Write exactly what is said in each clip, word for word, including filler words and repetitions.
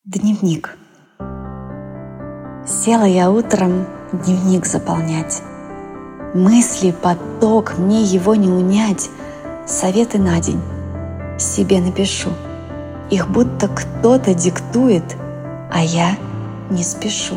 Дневник. Села я утром дневник заполнять. Мысли, поток, мне его не унять. Советы на день себе напишу. Их будто кто-то диктует, а я не спешу.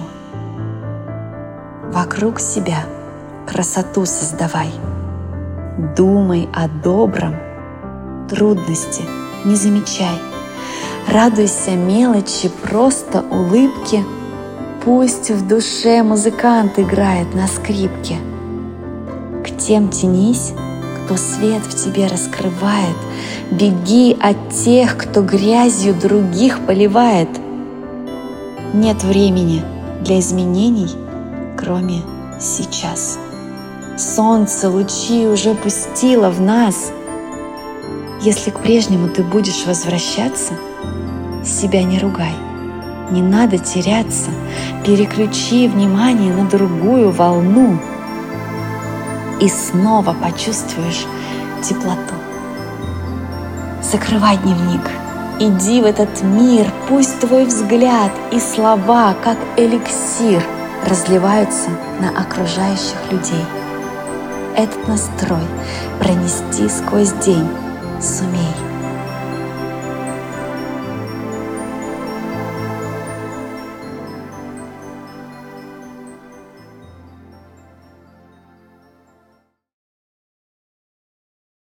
Вокруг себя красоту создавай. Думай о добром, трудности не замечай. Радуйся мелочи, просто улыбке. Пусть в душе музыкант играет на скрипке. К тем тянись, кто свет в тебе раскрывает. Беги от тех, кто грязью других поливает. Нет времени для изменений, кроме сейчас. Солнце лучи уже пустило в нас. Если к прежнему ты будешь возвращаться, себя не ругай, не надо теряться. Переключи внимание на другую волну, и снова почувствуешь теплоту. Закрывай дневник, иди в этот мир. Пусть твой взгляд и слова, как эликсир, разливаются на окружающих людей. Этот настрой пронести сквозь день сумей.